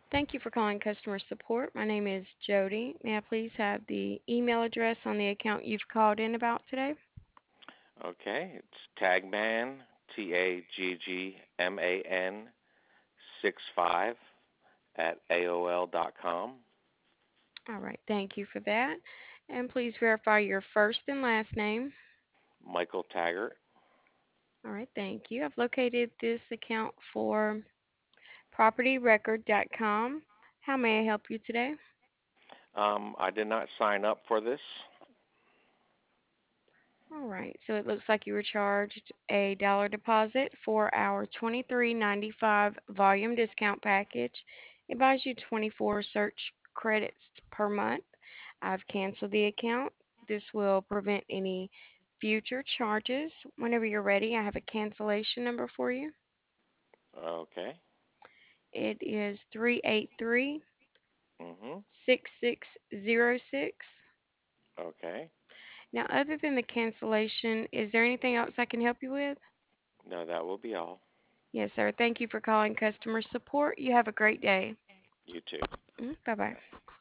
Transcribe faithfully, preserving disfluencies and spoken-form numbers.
Thank you for calling customer support. My name is Jody. May I please have the email address on the account you've called in about today? Okay, it's Tagman, T A G G M A N six five at A O L dot com. All right, thank you for that. And please verify your first and last name. Michael Taggart. All right, thank you. I've located this account for property record dot com. How may I help you today? Um, I did not sign up for this. All right, so it looks like you were charged a dollar deposit for our twenty-three ninety-five volume discount package. It buys you twenty-four search credits per month. I've canceled the account. This will prevent any future charges. Whenever you're ready, I have a cancellation number for you. Okay. It is three eight three, Mhm. six six zero six. Okay. Now, other than the cancellation, is there anything else I can help you with? No, that will be all. Yes, sir. Thank you for calling customer support. You have a great day. You too. Bye bye. Bye.